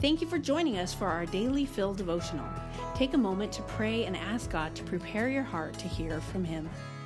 Thank you for joining us for our Daily Fill devotional. Take a moment to pray and ask God to prepare your heart to hear from Him.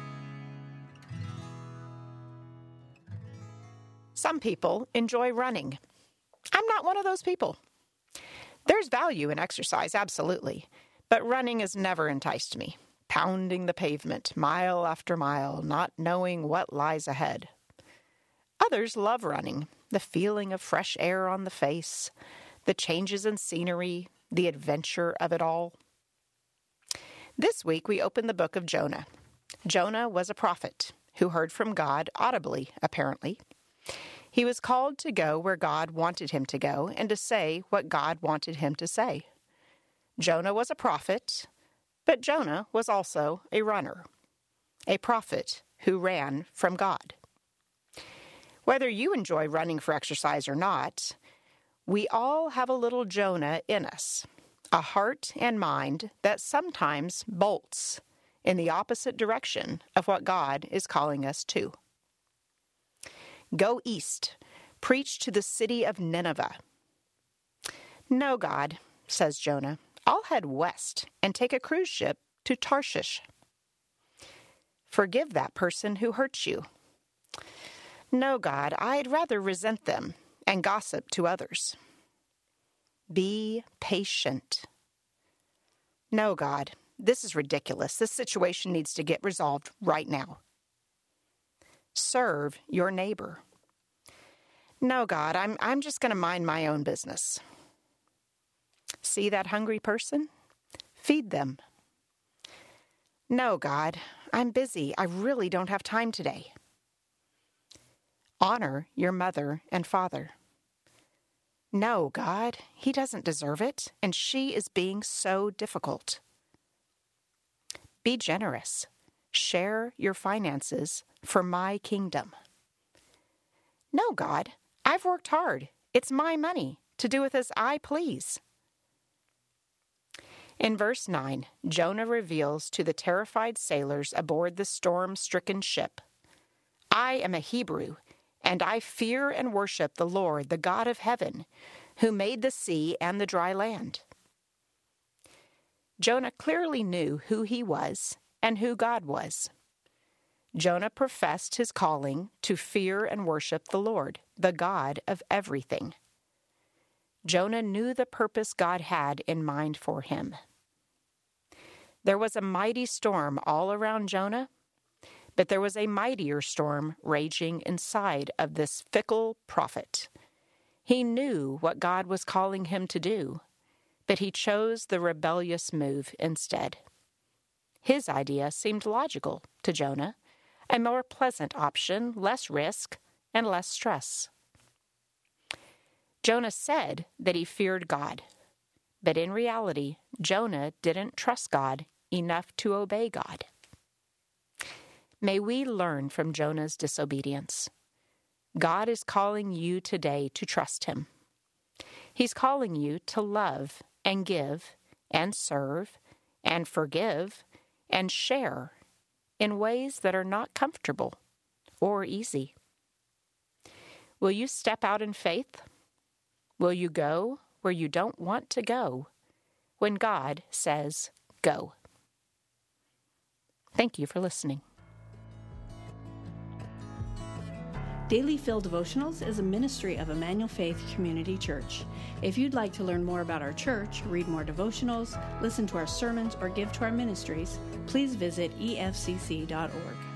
Some people enjoy running. I'm not one of those people. There's value in exercise, absolutely, but running has never enticed me. Pounding the pavement, mile after mile, not knowing what lies ahead. Others love running, the feeling of fresh air on the face, the changes in scenery, the adventure of it all. This week we opened the book of Jonah. Jonah was a prophet who heard from God audibly, apparently. He was called to go where God wanted him to go and to say what God wanted him to say. Jonah was a prophet, but Jonah was also a runner, a prophet who ran from God. Whether you enjoy running for exercise or not, we all have a little Jonah in us, a heart and mind that sometimes bolts in the opposite direction of what God is calling us to. Go east, preach to the city of Nineveh. No, God, says Jonah, I'll head west and take a cruise ship to Tarshish. Forgive that person who hurt you. No, God, I'd rather resent them and gossip to others. Be patient. No, God, this is ridiculous. This situation needs to get resolved right now. Serve your neighbor. No, God, I'm just going to mind my own business. See that hungry person? Feed them. No, God, I'm busy. I really don't have time today. Honor your mother and father. No, God, he doesn't deserve it, and she is being so difficult. Be generous. Share your finances for my kingdom. No, God, I've worked hard. It's my money to do with as I please. In verse 9, Jonah reveals to the terrified sailors aboard the storm-stricken ship, I am a Hebrew, and I fear and worship the Lord, the God of heaven, who made the sea and the dry land. Jonah clearly knew who he was and who God was. Jonah professed his calling to fear and worship the Lord, the God of everything. Jonah knew the purpose God had in mind for him. There was a mighty storm all around Jonah, but there was a mightier storm raging inside of this fickle prophet. He knew what God was calling him to do, but he chose the rebellious move instead. His idea seemed logical to Jonah, a more pleasant option, less risk, and less stress. Jonah said that he feared God, but in reality, Jonah didn't trust God enough to obey God. May we learn from Jonah's disobedience. God is calling you today to trust Him. He's calling you to love and give and serve and forgive and share in ways that are not comfortable or easy. Will you step out in faith? Will you go where you don't want to go when God says go? Thank you for listening. Daily Fill Devotionals is a ministry of Emmanuel Faith Community Church. If you'd like to learn more about our church, read more devotionals, listen to our sermons, or give to our ministries, please visit efcc.org.